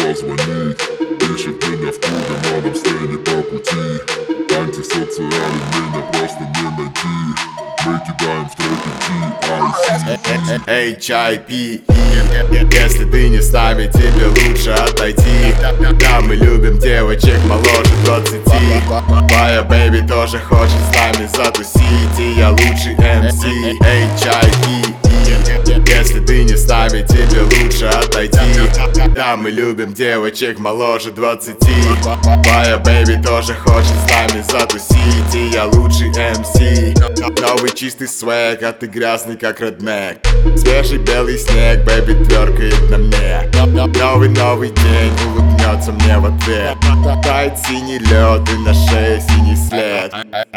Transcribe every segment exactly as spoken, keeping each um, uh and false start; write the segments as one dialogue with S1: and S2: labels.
S1: позвонить. Ищет меня в клубе, но нам с ней не по пути. Антисоциален, меня просто не найти. Мы кидаем в треки ти ай си.
S2: Эй, чай пи, если ты не с нами, тебе лучше отойти. Да, мы любим девочек моложе двадцати. Твоя бэйби тоже хочет с нами затусить, и я лучший эм си. Эй, чай пи, если ты не с нами, тебе лучше отойти. Да, мы любим девочек моложе двадцати. Твоя бэйби тоже хочет с нами затусить, и я лучший эм си. Новый чистый свэг, а ты грязный как реднек. Свежий белый снег, бэйби тверкает на мне. Новый новый день улыбнется мне в ответ. Тает синий лед и на шее синий след.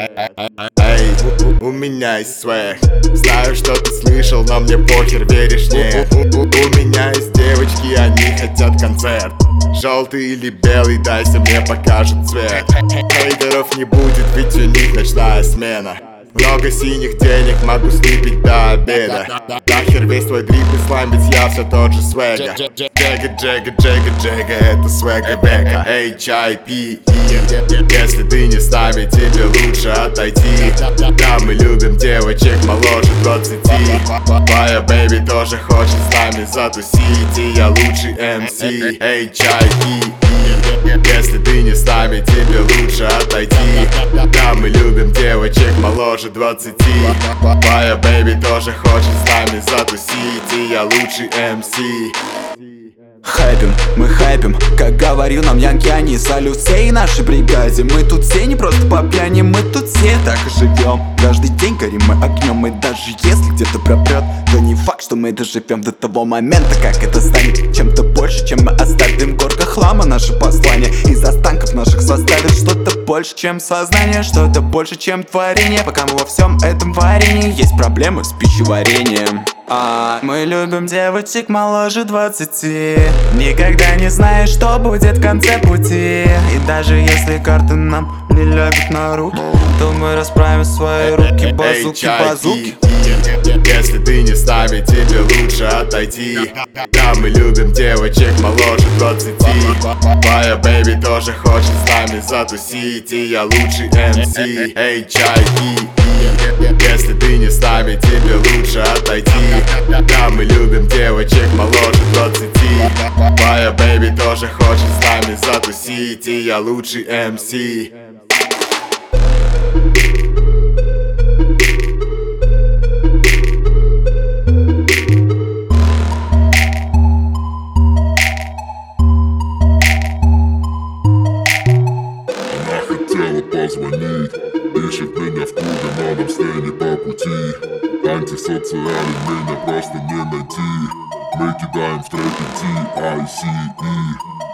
S2: Эй, у, у меня есть свэг. Знаю, что ты слышал, но мне похер, веришь, нет. У, у, у меня есть девочки, они хотят концерт. Желтый или белый, дайся, мне покажут цвет. Хейтеров не будет, ведь у них ночная смена. Много синих денег, могу слепить до обеда. Нахер весь твой дрип и слайм, ведь я все тот же свега. Джега, джега, джега, джега, это свега бека. Эй, чай пи, если ты не с нами, тебе лучше отойти. Да, мы любим девочек моложе двадцати. Твоя бэйби тоже хочет с нами затусить, и я лучший эм си. Эй, чай пи, если ты не с нами, тебе лучше отойти. Да, мы любим девочек моложе двадцати. Твоя бэйби тоже хочет с нами затусить, и я лучший эм си.
S3: Хайпим, мы хайпим, как говорил нам Янки, они салют всей нашей бригаде. Мы тут все не просто по пьяни, мы тут все так и живем. Каждый день горим мы огнем, и даже если где-то пропрет, то не факт, что мы доживем до того момента, как это станет чем-то больше, чем мы оставим. Горка хлама, наше послание из останков наших составит что-то больше, чем сознание, что-то больше, чем творение. Пока мы во всем этом варенье, есть проблемы с пищеварением. А мы любим девочек моложе двадцати. Никогда не знаешь, что будет в конце пути. И даже если карты нам не лягут на руки, то мы расправим свои руки, базуки, базуки.
S2: Если ты не с нами, тебе лучше отойти. Да, мы любим девочек моложе двадцати. Твоя бэйби тоже хочет с нами затусить, и я лучший эм си. Эй, чай пи, если ты не с нами, тебе лучше отойти. Да, мы любим девочек моложе двадцати. Твоя бэйби тоже хочет с нами затусить, и я лучший эм си.
S1: Позвонить. Ищет меня в клубе, но нам с ней не по пути. Антисоциален, меня просто не найти. Мы кидаем в треки ти ай си.